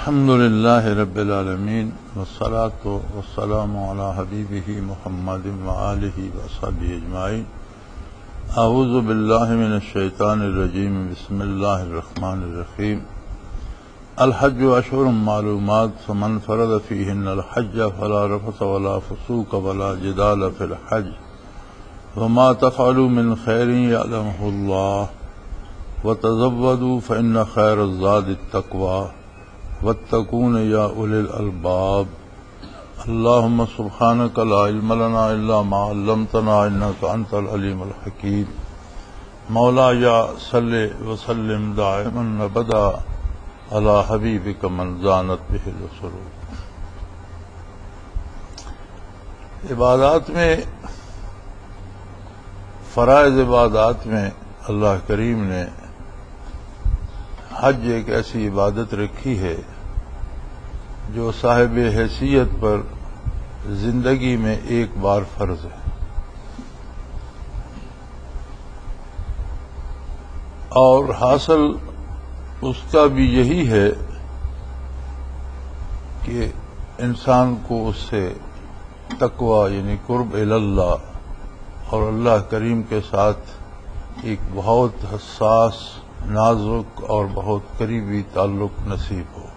الحمد لله رب العالمين والصلاة والسلام على حبيبه محمد وآله وصحبه أجمعين. أعوذ بالله من الشيطان الرجيم. بسم الله الرحمن الرحيم. الحج أشهر معلومات فمن فرض فيهن الحج فلا رفث ولا فسوق ولا جدال في الحج وما تفعلوا من خير يعلمه الله وتزودوا فإن خير الزاد التقوى واتقون يا أولي الألباب. اللهم سبحانك لا علم لنا إلا ما علمتنا إنك أنت العليم الحكيم. مولاي صل وسلم دائما أبدا على حبيبك من زانت به السرور. عبادات میں، فرائض عبادات میں اللہ کریم نے حج ایک ایسی عبادت رکھی ہے جو صاحب حیثیت پر زندگی میں ایک بار فرض ہے، اور حاصل اس کا بھی یہی ہے کہ انسان کو اس سے تقوی یعنی قرب اللہ اور اللہ کریم کے ساتھ ایک بہت حساس، نازک اور بہت قریبی تعلق نصیب ہو.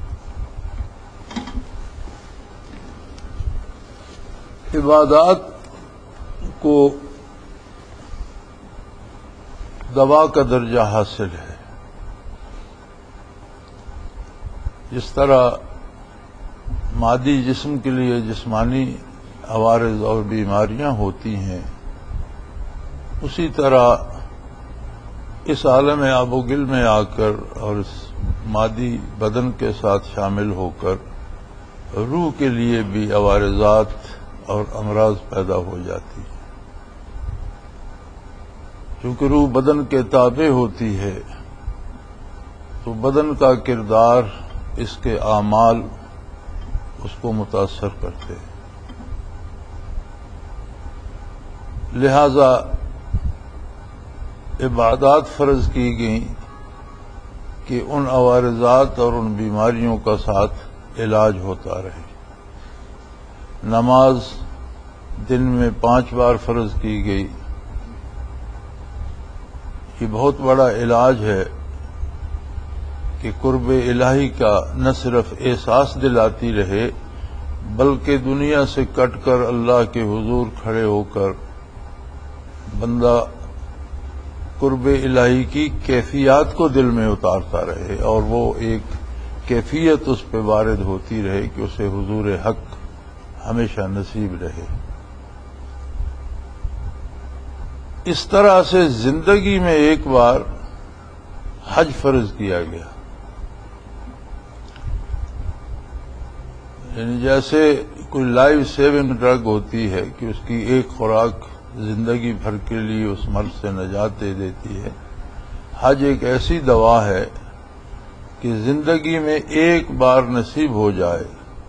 عبادات کو دوا کا درجہ حاصل ہے. جس طرح مادی جسم کے لیے جسمانی عوارض اور بیماریاں ہوتی ہیں، اسی طرح اس عالم آب و گل میں آ کر اور اس مادی بدن کے ساتھ شامل ہو کر روح کے لیے بھی عوارضات اور امراض پیدا ہو جاتی ہیں. چونکہ روح بدن کے تابع ہوتی ہے تو بدن کا کردار، اس کے اعمال اس کو متاثر کرتے ہیں. لہذا عبادات فرض کی گئیں کہ ان عوارضات اور ان بیماریوں کا ساتھ علاج ہوتا رہے. نماز دن میں 5 بار فرض کی گئی. یہ بہت بڑا علاج ہے کہ قرب الہی کا نہ صرف احساس دلاتی رہے بلکہ دنیا سے کٹ کر اللہ کے حضور کھڑے ہو کر بندہ قرب الہی کی کیفیات کو دل میں اتارتا رہے، اور وہ ایک کیفیت اس پہ وارد ہوتی رہے کہ اسے حضور حق ہمیشہ نصیب رہے. اس طرح سے زندگی میں ایک بار حج فرض کیا گیا. یعنی جیسے کوئی لائف سیونگ ڈرگ ہوتی ہے کہ اس کی ایک خوراک زندگی بھر کے لیے اس مرض سے نجات دے دیتی ہے، حج ایک ایسی دوا ہے کہ زندگی میں ایک بار نصیب ہو جائے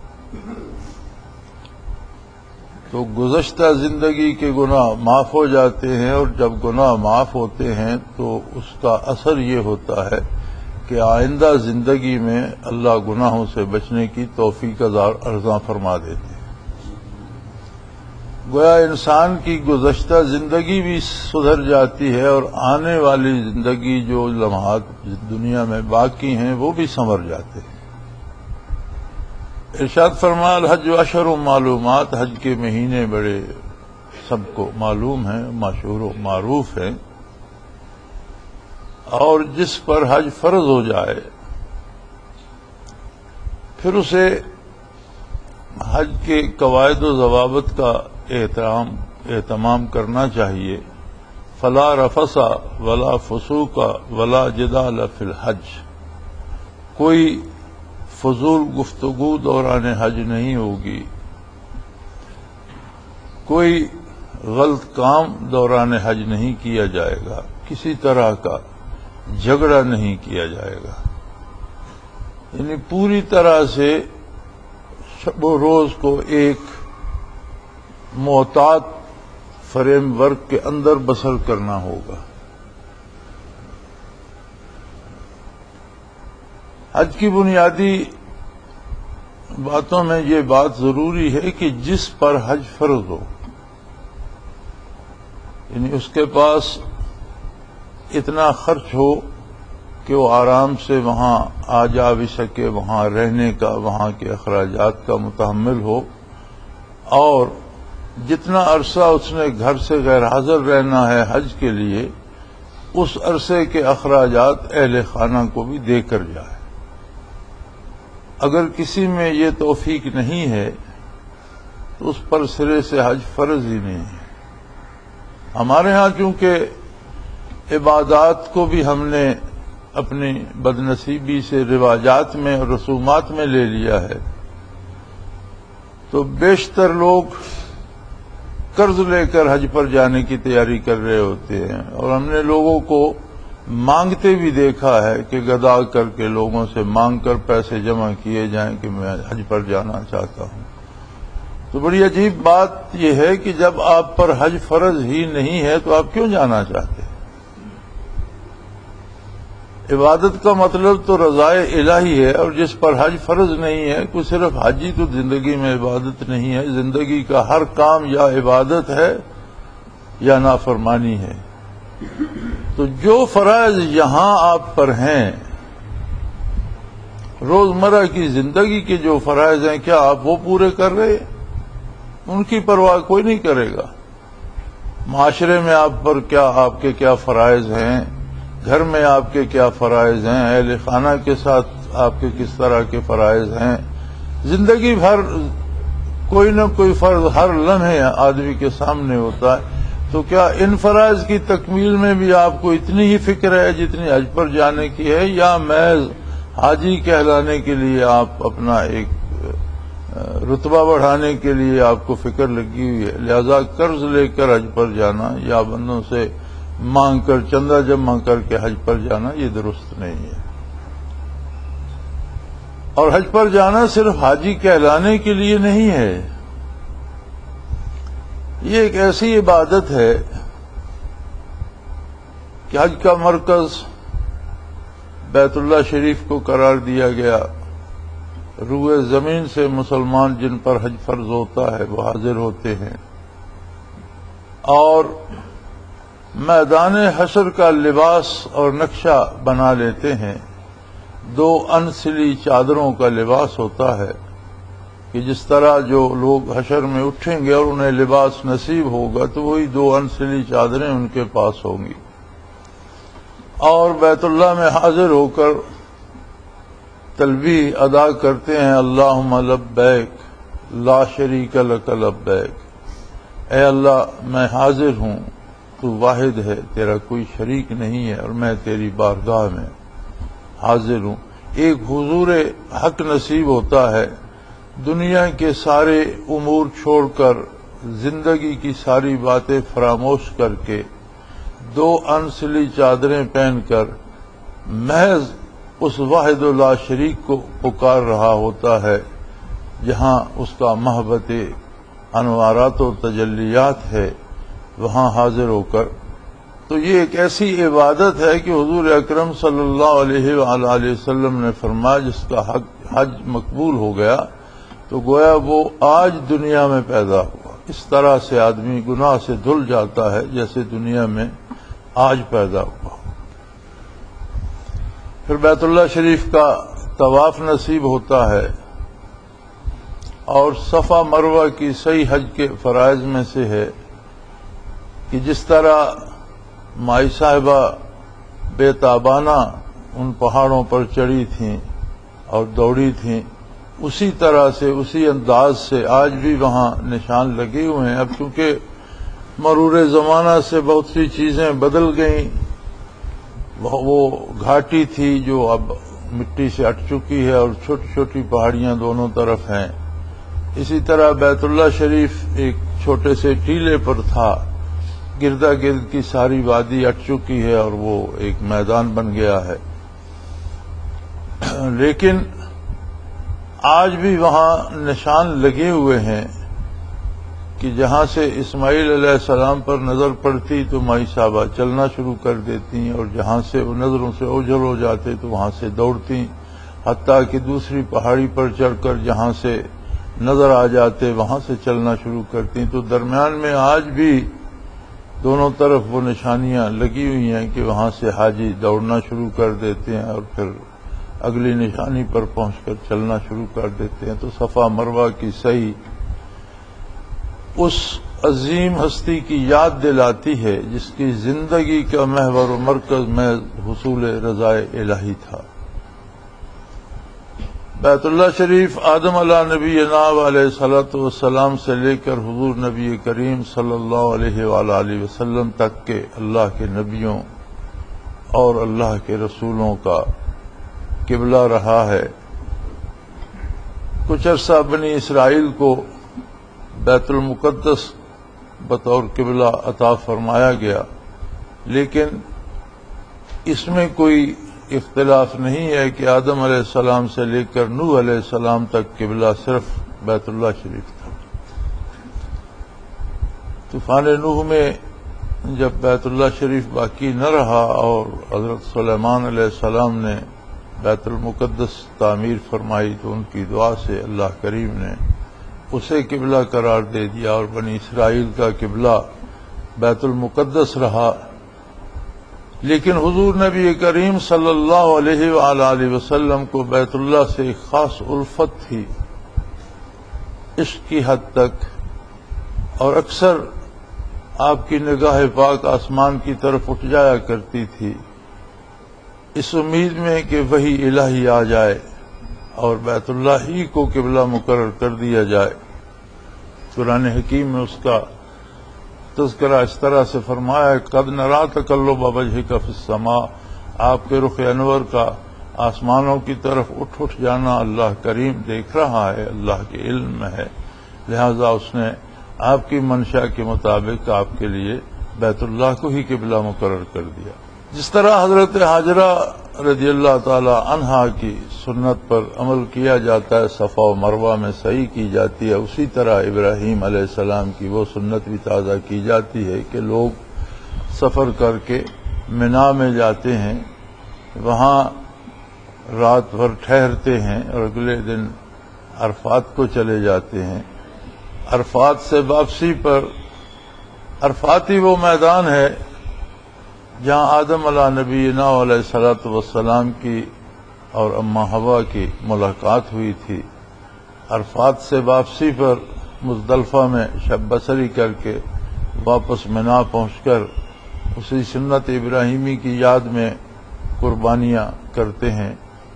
تو گزشتہ زندگی کے گناہ معاف ہو جاتے ہیں، اور جب گناہ معاف ہوتے ہیں تو اس کا اثر یہ ہوتا ہے کہ آئندہ زندگی میں اللہ گناہوں سے بچنے کی توفیق عطا فرما دیتے ہیں. گویا انسان کی گزشتہ زندگی بھی سدھر جاتی ہے اور آنے والی زندگی جو لمحات دنیا میں باقی ہیں وہ بھی سنور جاتے ہیں. ارشاد فرمایا الحج اشہر معلومات، حج کے مہینے بڑے سب کو معلوم ہیں، مشہور و معروف ہیں، اور جس پر حج فرض ہو جائے پھر اسے حج کے قواعد و ضوابط کا اہتمام کرنا چاہیے. فلا رفث ولا فسوق ولا جدال فی الحج، کوئی فضول گفتگو دوران حج نہیں ہوگی، کوئی غلط کام دوران حج نہیں کیا جائے گا، کسی طرح کا جھگڑا نہیں کیا جائے گا. یعنی پوری طرح سے شب و روز کو ایک محتاط فریم ورک کے اندر بسر کرنا ہوگا. حج کی بنیادی باتوں میں یہ بات ضروری ہے کہ جس پر حج فرض ہو، یعنی اس کے پاس اتنا خرچ ہو کہ وہ آرام سے وہاں آ جا بھی سکے، وہاں رہنے کا، وہاں کے اخراجات کا متحمل ہو، اور جتنا عرصہ اس نے گھر سے غیر حاضر رہنا ہے حج کے لیے، اس عرصے کے اخراجات اہل خانہ کو بھی دے کر جائے۔ اگر کسی میں یہ توفیق نہیں ہے تو اس پر سرے سے حج فرض ہی نہیں ہے۔ ہمارے ہاں چونکہ عبادات کو بھی ہم نے اپنی بدنصیبی سے رواجات میں اور رسومات میں لے لیا ہے، تو بیشتر لوگ قرض لے کر حج پر جانے کی تیاری کر رہے ہوتے ہیں، اور ہم نے لوگوں کو مانگتے بھی دیکھا ہے کہ گدا کر کے لوگوں سے مانگ کر پیسے جمع کیے جائیں کہ میں حج پر جانا چاہتا ہوں۔ تو بڑی عجیب بات یہ ہے کہ جب آپ پر حج فرض ہی نہیں ہے تو آپ کیوں جانا چاہتے ہیں؟ عبادت کا مطلب تو رضائے الہی ہے، اور جس پر حج فرض نہیں ہے، کوئی صرف حج ہی تو زندگی میں عبادت نہیں ہے، زندگی کا ہر کام یا عبادت ہے یا نافرمانی ہے۔ تو جو فرائض یہاں آپ پر ہیں، روزمرہ کی زندگی کے جو فرائض ہیں، کیا آپ وہ پورے کر رہے؟ ان کی پرواہ کوئی نہیں کرے گا۔ معاشرے میں آپ پر آپ کے کیا فرائض ہیں، گھر میں آپ کے کیا فرائض ہیں، اہل خانہ کے ساتھ آپ کے کس طرح کے فرائض ہیں، زندگی بھر کوئی نہ کوئی فرض ہر لمحے آدمی کے سامنے ہوتا ہے۔ تو کیا ان فرائض کی تکمیل میں بھی آپ کو اتنی ہی فکر ہے جتنی حج پر جانے کی ہے، یا محض حاجی کہلانے کے لیے آپ اپنا ایک رتبہ بڑھانے کے لیے آپ کو فکر لگی ہوئی ہے؟ لہذا قرض لے کر حج پر جانا یا بندوں سے مانگ کر چندہ جمع کر کے حج پر جانا یہ درست نہیں ہے۔ اور حج پر جانا صرف حاجی کہلانے کے لیے نہیں ہے، یہ ایک ایسی عبادت ہے کہ حج کا مرکز بیت اللہ شریف کو قرار دیا گیا۔ روئے زمین سے مسلمان جن پر حج فرض ہوتا ہے وہ حاضر ہوتے ہیں، اور میدان حشر کا لباس اور نقشہ بنا لیتے ہیں۔ 2 انسلی چادروں کا لباس ہوتا ہے کہ جس طرح جو لوگ حشر میں اٹھیں گے اور انہیں لباس نصیب ہوگا تو وہی 2 انسلی چادریں ان کے پاس ہوں گی، اور بیت اللہ میں حاضر ہو کر تلبیہ ادا کرتے ہیں، اللہم لبیک لا شریک لک لبیک، اے اللہ میں حاضر ہوں، تو واحد ہے، تیرا کوئی شریک نہیں ہے، اور میں تیری بارگاہ میں حاضر ہوں۔ ایک حضور حق نصیب ہوتا ہے، دنیا کے سارے امور چھوڑ کر، زندگی کی ساری باتیں فراموش کر کے، 2 انسلی چادریں پہن کر محض اس واحد لا شریک کو پکار رہا ہوتا ہے جہاں اس کا محبت انوارات و تجلیات ہے، وہاں حاضر ہو کر۔ تو یہ ایک ایسی عبادت ہے کہ حضور اکرم صلی اللہ علیہ وآلہ وسلم نے فرمایا جس کا حج مقبول ہو گیا تو گویا وہ آج دنیا میں پیدا ہوا۔ اس طرح سے آدمی گناہ سے دھل جاتا ہے جیسے دنیا میں آج پیدا ہوا۔ پھر بیت اللہ شریف کا طواف نصیب ہوتا ہے، اور صفا مروہ کی صحیح حج کے فرائض میں سے ہے کہ جس طرح مائی صاحبہ بے تابانہ ان پہاڑوں پر چڑھی تھیں اور دوڑی تھیں، اسی طرح سے اسی انداز سے آج بھی وہاں نشان لگے ہوئے ہیں۔ اب چونکہ مرور زمانہ سے بہت سی چیزیں بدل گئیں، وہ گھاٹی تھی جو اب مٹی سے ہٹ چکی ہے اور چھوٹی چھوٹی پہاڑیاں دونوں طرف ہیں، اسی طرح بیت اللہ شریف ایک چھوٹے سے ٹیلے پر تھا، گردا گرد کی ساری وادی ہٹ چکی ہے اور وہ ایک میدان بن گیا ہے، لیکن آج بھی وہاں نشان لگے ہوئے ہیں کہ جہاں سے اسماعیل علیہ السلام پر نظر پڑتی تو مائی صاحبہ چلنا شروع کر دیتی، اور جہاں سے وہ نظروں سے اوجھل ہو جاتے تو وہاں سے دوڑتی۔ حتیٰ کہ دوسری پہاڑی پر چڑھ کر جہاں سے نظر آ جاتے وہاں سے چلنا شروع کرتی. تو درمیان میں آج بھی دونوں طرف وہ نشانیاں لگی ہوئی ہیں کہ وہاں سے حاجی دوڑنا شروع کر دیتے ہیں اور پھر اگلی نشانی پر پہنچ کر چلنا شروع کر دیتے ہیں. تو صفا مروہ کی سعی اس عظیم ہستی کی یاد دلاتی ہے جس کی زندگی کا محور و مرکز میں حصول رضائے الہی تھا. بیت اللہ شریف آدم علیہ نبینا علیہ صلاۃ والسلام سے لے کر حضور نبی کریم صلی اللہ علیہ وآلہ وسلم تک کے اللہ کے نبیوں اور اللہ کے رسولوں کا قبلہ رہا ہے. کچھ عرصہ بنی اسرائیل کو بیت المقدس بطور قبلہ عطا فرمایا گیا، لیکن اس میں کوئی اختلاف نہیں ہے کہ آدم علیہ السلام سے لے کر نوح علیہ السلام تک قبلہ صرف بیت اللہ شریف تھا. طوفان نوح میں جب بیت اللہ شریف باقی نہ رہا اور حضرت سلیمان علیہ السلام نے بیت المقدس تعمیر فرمائی تو ان کی دعا سے اللہ کریم نے اسے قبلہ قرار دے دیا اور بنی اسرائیل کا قبلہ بیت المقدس رہا. لیکن حضور نبی کریم صلی اللہ علیہ وآلہ وسلم کو بیت اللہ سے ایک خاص الفت تھی، عشق کی حد تک، اور اکثر آپ کی نگاہ پاک آسمان کی طرف اٹھ جایا کرتی تھی اس امید میں کہ وحی الہی آ جائے اور بیت اللہ ہی کو قبلہ مقرر کر دیا جائے. قرآن حکیم میں اس کا تذکرہ اس طرح سے فرمایا ہے: قد نرا تقلب وجہک فی السماء، آپ کے رخ انور کا آسمانوں کی طرف اٹھ جانا اللہ کریم دیکھ رہا ہے، اللہ کے علم میں ہے، لہذا اس نے آپ کی منشا کے مطابق آپ کے لیے بیت اللہ کو ہی قبلہ مقرر کر دیا. جس طرح حضرت ہاجرہ رضی اللہ تعالی عنہا کی سنت پر عمل کیا جاتا ہے، صفا و مروہ میں سعی کی جاتی ہے، اسی طرح ابراہیم علیہ السلام کی وہ سنت بھی تازہ کی جاتی ہے کہ لوگ سفر کر کے منا میں جاتے ہیں، وہاں رات بھر ٹھہرتے ہیں اور اگلے دن عرفات کو چلے جاتے ہیں. عرفات سے واپسی پر عرفات ہی وہ میدان ہے جہاں آدم علیہ نبینا علیہ الصلوۃ والسلام کی اور اماں حوا کی ملاقات ہوئی تھی. عرفات سے واپسی پر مزدلفہ میں شب بسری کر کے واپس منا پہنچ کر اسی سنت ابراہیمی کی یاد میں قربانیاں کرتے ہیں.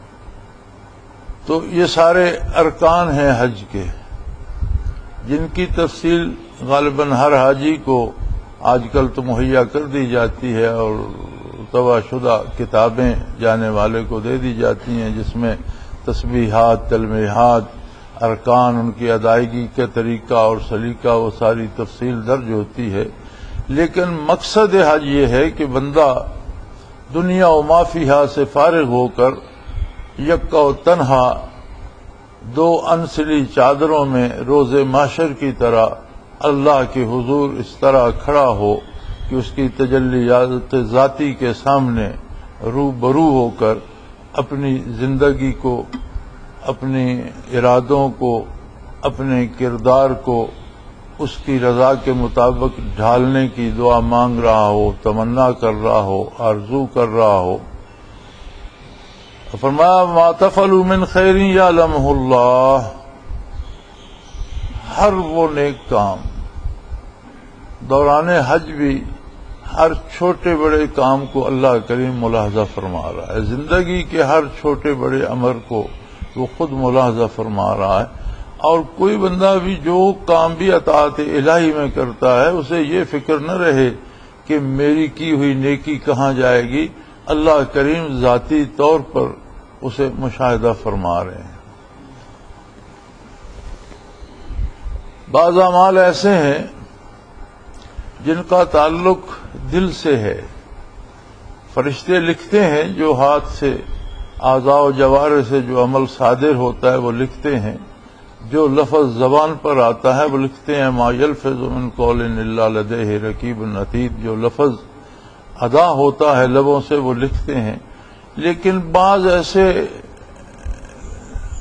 تو یہ سارے ارکان ہیں حج کے، جن کی تفصیل غالباً ہر حاجی کو آج کل تو مہیا کر دی جاتی ہے اور طبع شدہ کتابیں جانے والے کو دے دی جاتی ہیں، جس میں تسبیحات، تلمیحات، ارکان، ان کی ادائیگی کا طریقہ اور سلیقہ وہ ساری تفصیل درج ہوتی ہے. لیکن مقصد حج یہ ہے کہ بندہ دنیا و ما فیہا سے فارغ ہو کر یکا و تنہا دو انسلی چادروں میں روز محشر کی طرح اللہ کے حضور اس طرح کھڑا ہو کہ اس کی تجلیات ذاتی کے سامنے روبرو ہو کر اپنی زندگی کو، اپنے ارادوں کو، اپنے کردار کو اس کی رضا کے مطابق ڈھالنے کی دعا مانگ رہا ہو، تمنا کر رہا ہو، آرزو کر رہا ہو. فرمایا: ما تفعلوا من خیر یعلمہ اللہ، ہر وہ نیک کام دوران حج بھی ہر چھوٹے بڑے کام کو اللہ کریم ملاحظہ فرما رہا ہے، زندگی کے ہر چھوٹے بڑے امر کو وہ خود ملاحظہ فرما رہا ہے. اور کوئی بندہ بھی جو کام بھی اطاعت الہی میں کرتا ہے اسے یہ فکر نہ رہے کہ میری کی ہوئی نیکی کہاں جائے گی، اللہ کریم ذاتی طور پر اسے مشاہدہ فرما رہے ہیں. بعض اعمال ایسے ہیں جن کا تعلق دل سے ہے، فرشتے لکھتے ہیں جو ہاتھ سے، اعضاء و جوارح سے جو عمل صادر ہوتا ہے وہ لکھتے ہیں، جو لفظ زبان پر آتا ہے وہ لکھتے ہیں. ما یلفظ من قول الا لدیہ رقیب عتید، جو لفظ ادا ہوتا ہے لبوں سے وہ لکھتے ہیں. لیکن بعض ایسے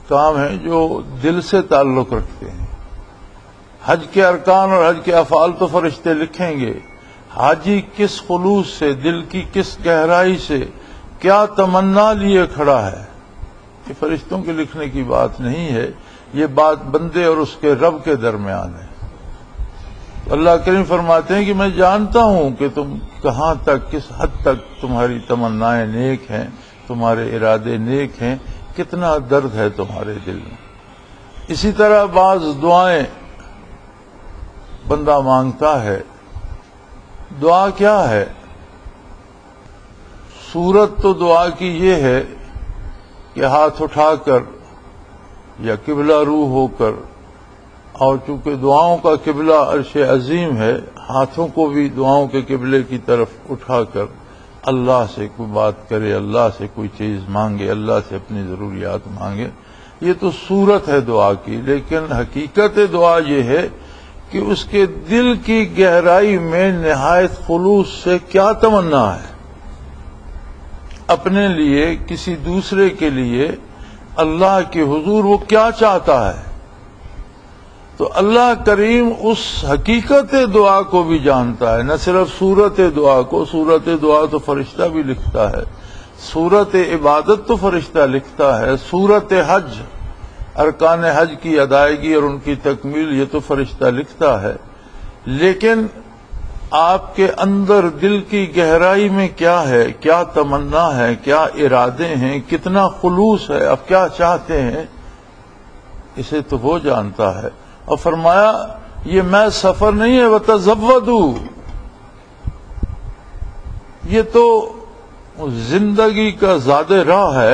احکام ہیں جو دل سے تعلق رکھتے ہیں. حج کے ارکان اور حج کے افعال تو فرشتے لکھیں گے. حاجی کس خلوص سے، دل کی کس گہرائی سے کیا تمنا لیے کھڑا ہے، یہ فرشتوں کے لکھنے کی بات نہیں ہے. یہ بات بندے اور اس کے رب کے درمیان ہے. اللہ کریم فرماتے ہیں کہ میں جانتا ہوں کہ تم کہاں تک، کس حد تک تمہاری تمنائیں نیک ہیں، تمہارے ارادے نیک ہیں، کتنا درد ہے تمہارے دل میں. اسی طرح بعض دعائیں بندہ مانگتا ہے. دعا کیا ہے؟ صورت تو دعا کی یہ ہے کہ ہاتھ اٹھا کر یا قبلہ رو ہو کر، اور چونکہ دعاؤں کا قبلہ عرش عظیم ہے، ہاتھوں کو بھی دعاؤں کے قبلے کی طرف اٹھا کر اللہ سے کوئی بات کرے، اللہ سے کوئی چیز مانگے، اللہ سے اپنی ضروریات مانگے. یہ تو صورت ہے دعا کی، لیکن حقیقت دعا یہ ہے کہ اس کے دل کی گہرائی میں نہایت خلوص سے کیا تمنا ہے، اپنے لیے، کسی دوسرے کے لیے، اللہ کے حضور وہ کیا چاہتا ہے. تو اللہ کریم اس حقیقت دعا کو بھی جانتا ہے، نہ صرف صورت دعا کو. صورت دعا تو فرشتہ بھی لکھتا ہے، صورت عبادت تو فرشتہ لکھتا ہے، صورت حج، ارکان حج کی ادائیگی اور ان کی تکمیل، یہ تو فرشتہ لکھتا ہے. لیکن آپ کے اندر دل کی گہرائی میں کیا ہے، کیا تمنا ہے، کیا ارادے ہیں، کتنا خلوص ہے، آپ کیا چاہتے ہیں، اسے تو وہ جانتا ہے. اور فرمایا یہ میں سفر نہیں ہے، وتزودوا، یہ تو زندگی کا زاد راہ ہے،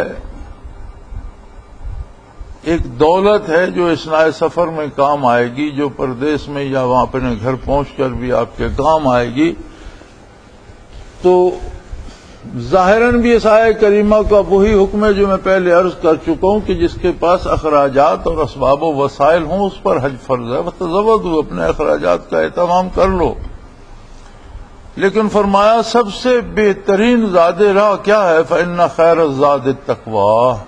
ایک دولت ہے جو اثناء سفر میں کام آئے گی، جو پردیس میں یا وہاں اپنے گھر پہنچ کر بھی آپ کے کام آئے گی. تو ظاہراً بھی اس آیہ کریمہ کا وہی حکم ہے جو میں پہلے عرض کر چکا ہوں کہ جس کے پاس اخراجات اور اسباب و وسائل ہوں اس پر حج فرض ہے. وتزودوا، اپنے اخراجات کا اہتمام کر لو. لیکن فرمایا سب سے بہترین زاد راہ کیا ہے؟ فإن خیر الزاد التقوی،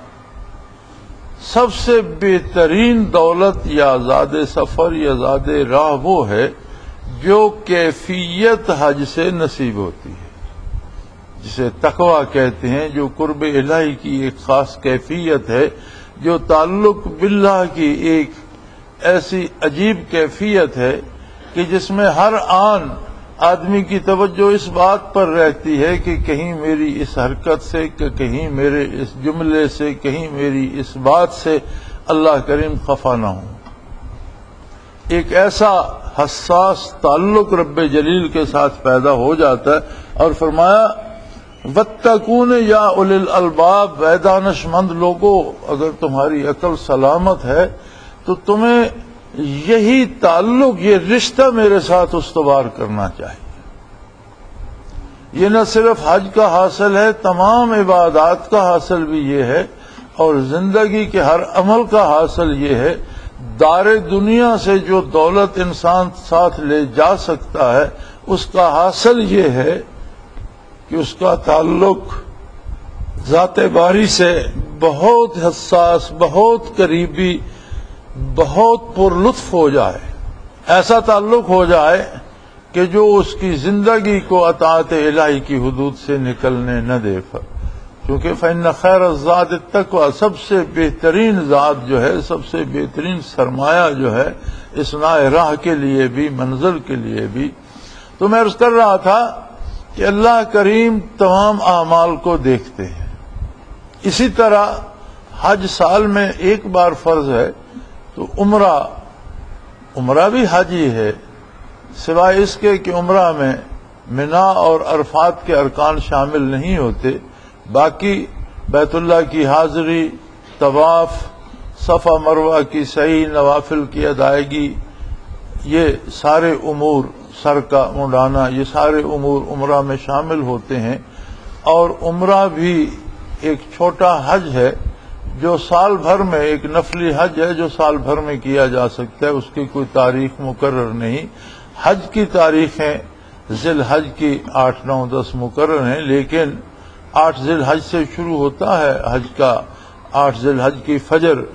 سب سے بہترین دولت یا زاد سفر یا زاد راہ وہ ہے جو کیفیت حج سے نصیب ہوتی ہے، جسے تقوی کہتے ہیں، جو قرب الہی کی ایک خاص کیفیت ہے، جو تعلق باللہ کی ایک ایسی عجیب کیفیت ہے کہ جس میں ہر آن آدمی کی توجہ اس بات پر رہتی ہے کہ کہیں میری اس حرکت سے، کہ کہیں میرے اس جملے سے، کہیں میری اس بات سے اللہ کریم خفا نہ ہو. ایک ایسا حساس تعلق رب جلیل کے ساتھ پیدا ہو جاتا ہے. اور فرمایا واتقون یا اولی الالباب، اے دانش مند لوگو، اگر تمہاری عقل سلامت ہے تو تمہیں یہی تعلق، یہ رشتہ میرے ساتھ استوار کرنا چاہیے. یہ نہ صرف حج کا حاصل ہے، تمام عبادات کا حاصل بھی یہ ہے، اور زندگی کے ہر عمل کا حاصل یہ ہے. دار دنیا سے جو دولت انسان ساتھ لے جا سکتا ہے اس کا حاصل یہ ہے کہ اس کا تعلق ذات باری سے بہت حساس، بہت قریبی، بہت پر لطف ہو جائے. ایسا تعلق ہو جائے کہ جو اس کی زندگی کو اطاعت الہی کی حدود سے نکلنے نہ دے. کیونکہ فإن خیر الزاد التقوی، سب سے بہترین ذات جو ہے، سب سے بہترین سرمایہ جو ہے اثناء راہ کے لیے بھی، منزل کے لیے بھی. تو میں عرض کر رہا تھا کہ اللہ کریم تمام اعمال کو دیکھتے ہیں. اسی طرح حج سال میں ایک بار فرض ہے، تو عمرہ بھی حج ہی ہے، سوائے اس کے کہ عمرہ میں منا اور عرفات کے ارکان شامل نہیں ہوتے. باقی بیت اللہ کی حاضری، طواف، صفا مروہ کی سعی، نوافل کی ادائیگی، یہ سارے امور، سر کا منڈانا، یہ سارے امور عمرہ میں شامل ہوتے ہیں. اور عمرہ بھی ایک چھوٹا حج ہے جو سال بھر میں، ایک نفلی حج ہے جو سال بھر میں کیا جا سکتا ہے. اس کی کوئی تاریخ مقرر نہیں. حج کی تاریخیں ذی الحج کی 8، 9، 10 مقرر ہیں، لیکن 8 ذی الحج سے شروع ہوتا ہے حج کا. 8 ذی الحج کی فجر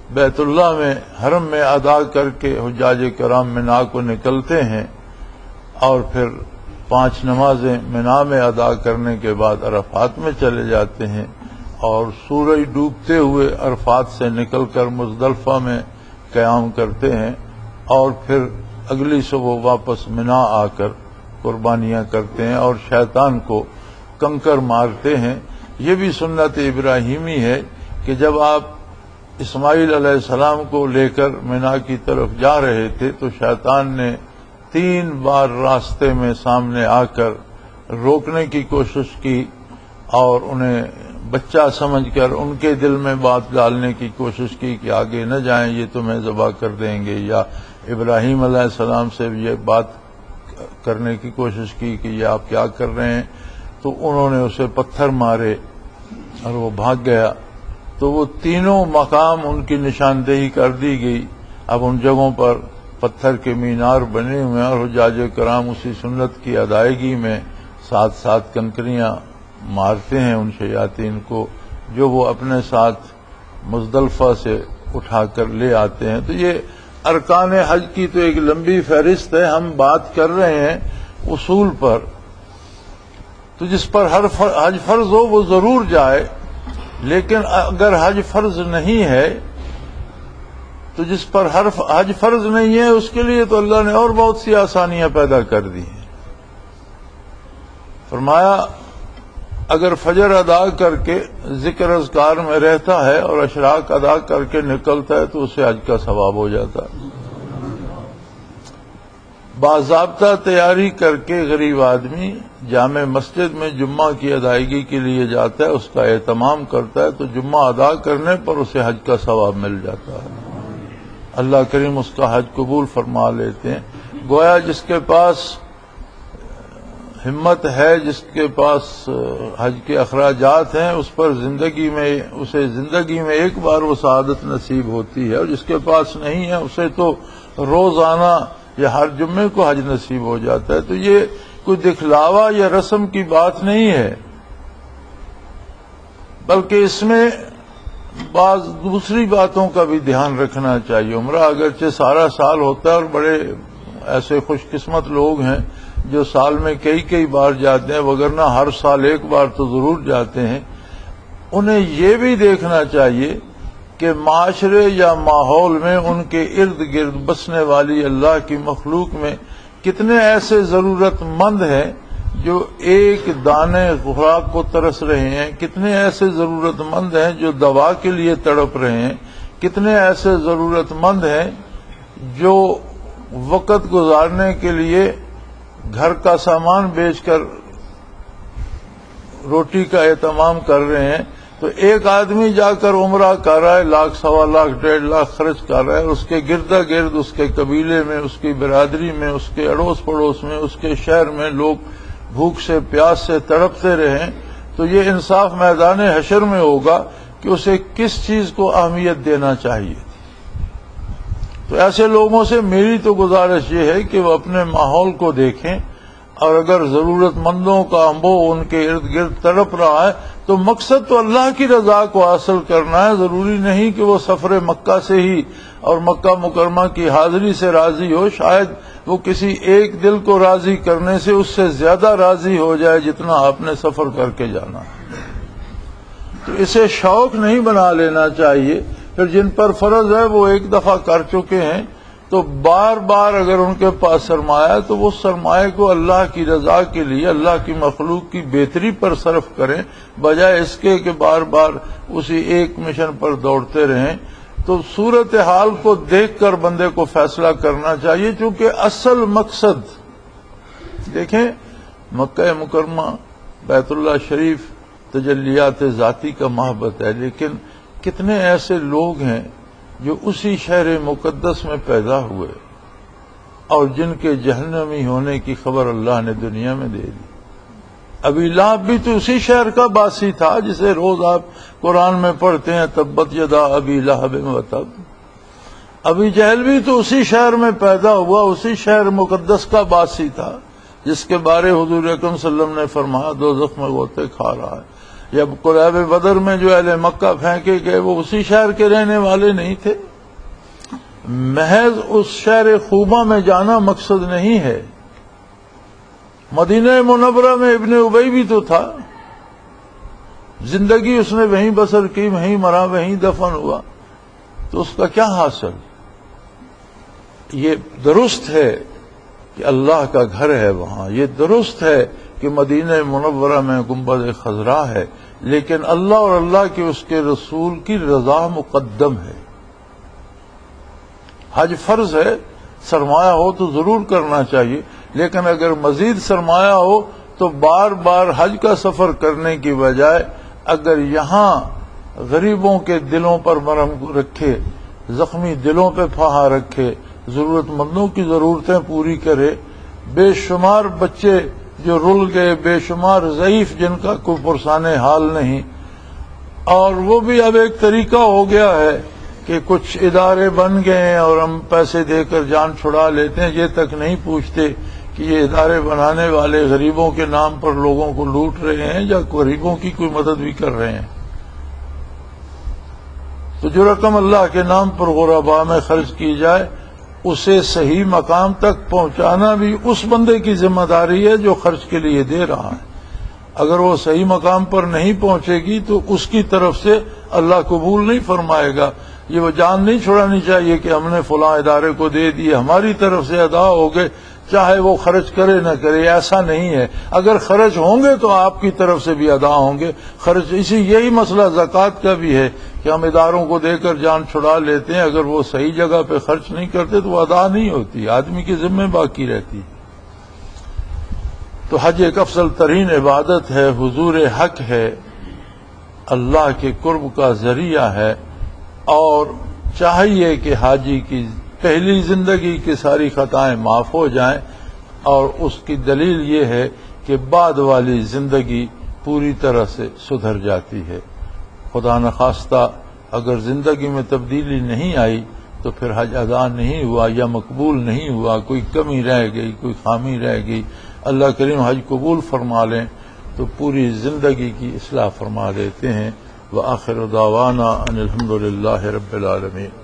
بیت اللہ میں حرم میں ادا کر کے حجاج کرام مینا کو نکلتے ہیں اور پھر 5 نمازیں مینا میں ادا کرنے کے بعد عرفات میں چلے جاتے ہیں اور سورج ڈوبتے ہوئے عرفات سے نکل کر مزدلفہ میں قیام کرتے ہیں اور پھر اگلی صبح واپس مینا آ کر قربانیاں کرتے ہیں اور شیطان کو کنکر مارتے ہیں۔ یہ بھی سنت ابراہیمی ہے کہ جب آپ اسماعیل علیہ السلام کو لے کر مینا کی طرف جا رہے تھے تو شیطان نے 3 بار راستے میں سامنے آ کر روکنے کی کوشش کی اور انہیں بچہ سمجھ کر ان کے دل میں بات ڈالنے کی کوشش کی کہ آگے نہ جائیں، یہ تمہیں ذبح کر دیں گے، یا ابراہیم علیہ السلام سے یہ بات کرنے کی کوشش کی کہ یہ آپ کیا کر رہے ہیں، تو انہوں نے اسے پتھر مارے اور وہ بھاگ گیا۔ تو وہ تینوں مقام ان کی نشاندہی کر دی گئی۔ اب ان جگہوں پر پتھر کے مینار بنے ہوئے ہیں اور حجاج کرام اسی سنت کی ادائیگی میں 7 کنکریاں مارتے ہیں ان شیاطین کو جو وہ اپنے ساتھ مزدلفہ سے اٹھا کر لے آتے ہیں۔ تو یہ ارکان حج کی تو ایک لمبی فہرست ہے، ہم بات کر رہے ہیں اصول پر۔ تو جس پر حج فرض ہو وہ ضرور جائے، لیکن اگر حج فرض نہیں ہے تو جس پر حج فرض نہیں ہے اس کے لیے تو اللہ نے اور بہت سی آسانیاں پیدا کر دی ہیں۔ فرمایا اگر فجر ادا کر کے ذکر اذکار میں رہتا ہے اور اشراق ادا کر کے نکلتا ہے تو اسے حج کا ثواب ہو جاتا ہے۔ باضابطہ تیاری کر کے غریب آدمی جامع مسجد میں جمعہ کی ادائیگی کے لیے جاتا ہے، اس کا اہتمام کرتا ہے تو جمعہ ادا کرنے پر اسے حج کا ثواب مل جاتا ہے۔ اللہ کریم اس کا حج قبول فرما لیتے ہیں۔ گویا جس کے پاس ہمت ہے، جس کے پاس حج کے اخراجات ہیں، اس پر اسے زندگی میں ایک بار وہ سعادت نصیب ہوتی ہے، اور جس کے پاس نہیں ہے اسے تو روزانہ یا ہر جمعے کو حج نصیب ہو جاتا ہے۔ تو یہ کوئی دکھلاوا یا رسم کی بات نہیں ہے، بلکہ اس میں بعض دوسری باتوں کا بھی دھیان رکھنا چاہیے۔ عمرہ اگرچہ سارا سال ہوتا ہے اور بڑے ایسے خوش قسمت لوگ ہیں جو سال میں کئی بار جاتے ہیں، وگرنہ ہر سال ایک بار تو ضرور جاتے ہیں۔ انہیں یہ بھی دیکھنا چاہیے کہ معاشرے یا ماحول میں ان کے ارد گرد بسنے والی اللہ کی مخلوق میں کتنے ایسے ضرورت مند ہیں جو ایک دانے خوراک کو ترس رہے ہیں، کتنے ایسے ضرورت مند ہیں جو دوا کے لیے تڑپ رہے ہیں، کتنے ایسے ضرورت مند ہیں جو وقت گزارنے کے لیے گھر کا سامان بیچ کر روٹی کا اہتمام کر رہے ہیں۔ تو ایک آدمی جا کر عمرہ کر رہا ہے، 1,00,000 سوا لاکھ 1.5 لاکھ خرچ کر رہا ہے، اس کے گردا گرد اس کے قبیلے میں، اس کی برادری میں، اس کے اڑوس پڑوس میں، اس کے شہر میں لوگ بھوک سے پیاس سے تڑپتے رہیں، تو یہ انصاف میدان حشر میں ہوگا کہ اسے کس چیز کو اہمیت دینا چاہیے۔ تو ایسے لوگوں سے میری تو گزارش یہ ہے کہ وہ اپنے ماحول کو دیکھیں، اور اگر ضرورت مندوں کا انبو ان کے ارد گرد تڑپ رہا ہے تو مقصد تو اللہ کی رضا کو حاصل کرنا ہے۔ ضروری نہیں کہ وہ سفر مکہ سے ہی اور مکہ مکرمہ کی حاضری سے راضی ہو، شاید وہ کسی ایک دل کو راضی کرنے سے اس سے زیادہ راضی ہو جائے جتنا آپ نے سفر کر کے جانا ہے۔ تو اسے شوق نہیں بنا لینا چاہیے۔ پھر جن پر فرض ہے وہ ایک دفعہ کر چکے ہیں تو بار بار اگر ان کے پاس سرمایہ ہے تو وہ سرمایہ کو اللہ کی رضا کے لیے، اللہ کی مخلوق کی بہتری پر صرف کریں، بجائے اس کے کہ بار بار اسی ایک مشن پر دوڑتے رہیں۔ تو صورتحال کو دیکھ کر بندے کو فیصلہ کرنا چاہیے، چونکہ اصل مقصد دیکھیں مکہ مکرمہ بیت اللہ شریف تجلیات ذاتی کا محبت ہے، لیکن کتنے ایسے لوگ ہیں جو اسی شہر مقدس میں پیدا ہوئے اور جن کے جہنمی ہونے کی خبر اللہ نے دنیا میں دے دی۔ ابی لہب بھی تو اسی شہر کا باسی تھا جسے روز آپ قرآن میں پڑھتے ہیں، تبت یدا ابی لہب وتب۔ ابی جہل بھی تو اسی شہر میں پیدا ہوا، اسی شہر مقدس کا باسی تھا جس کے بارے حضور اکرم صلی اللہ علیہ وسلم نے فرمایا دوزخ میں غوطے کھا رہا ہے۔ جب قلیب بدر میں جو اہل مکہ پھینکے گئے وہ اسی شہر کے رہنے والے نہیں تھے؟ محض اس شہر خوبہ میں جانا مقصد نہیں ہے. مدینہ منورہ میں ابن ابی بھی تو تھا، زندگی اس نے وہیں بسر کی، وہیں مرا، وہیں دفن ہوا، تو اس کا کیا حاصل؟ یہ درست ہے کہ اللہ کا گھر ہے وہاں، یہ درست ہے کہ مدینہ منورہ میں گنبد خضرا ہے، لیکن اللہ اور اللہ کے اس کے رسول کی رضا مقدم ہے. حج فرض ہے، سرمایہ ہو تو ضرور کرنا چاہیے، لیکن اگر مزید سرمایہ ہو تو بار بار حج کا سفر کرنے کی بجائے اگر یہاں غریبوں کے دلوں پر مرہم رکھے، زخمی دلوں پہ پھاہا رکھے، ضرورت مندوں کی ضرورتیں پوری کرے، بے شمار بچے جو رل گئے، بے شمار ضعیف جن کا کوئی پرسان حال نہیں، اور وہ بھی اب ایک طریقہ ہو گیا ہے کہ کچھ ادارے بن گئے ہیں اور ہم پیسے دے کر جان چھڑا لیتے ہیں، یہ تک نہیں پوچھتے کہ یہ ادارے بنانے والے غریبوں کے نام پر لوگوں کو لوٹ رہے ہیں یا غریبوں کی کوئی مدد بھی کر رہے ہیں. تو جو رقم اللہ کے نام پر غرباء میں خرچ کی جائے اسے صحیح مقام تک پہنچانا بھی اس بندے کی ذمہ داری ہے جو خرچ کے لیے دے رہا ہے. اگر وہ صحیح مقام پر نہیں پہنچے گی تو اس کی طرف سے اللہ قبول نہیں فرمائے گا. یہ وہ جان نہیں چھڑانی چاہیے کہ ہم نے فلاں ادارے کو دے دیے، ہماری طرف سے ادا ہو گئے، چاہے وہ خرچ کرے نہ کرے. ایسا نہیں ہے، اگر خرچ ہوں گے تو آپ کی طرف سے بھی ادا ہوں گے خرچ. یہی مسئلہ زکوٰۃ کا بھی ہے کہ ہم اداروں کو دے کر جان چھڑا لیتے ہیں، اگر وہ صحیح جگہ پہ خرچ نہیں کرتے تو وہ ادا نہیں ہوتی، آدمی کی ذمہ باقی رہتی. تو حج ایک افضل ترین عبادت ہے، حضور حق ہے، اللہ کے قرب کا ذریعہ ہے، اور چاہیے کہ حاجی کی پہلی زندگی کی ساری خطائیں معاف ہو جائیں، اور اس کی دلیل یہ ہے کہ بعد والی زندگی پوری طرح سے سدھر جاتی ہے. خدا نخواستہ اگر زندگی میں تبدیلی نہیں آئی تو پھر حج ادا نہیں ہوا یا مقبول نہیں ہوا، کوئی کمی رہ گئی، کوئی خامی رہ گئی. اللہ کریم حج قبول فرما لیں تو پوری زندگی کی اصلاح فرما دیتے ہیں. وآخر دعوانا ان الحمد للہ رب العالمین.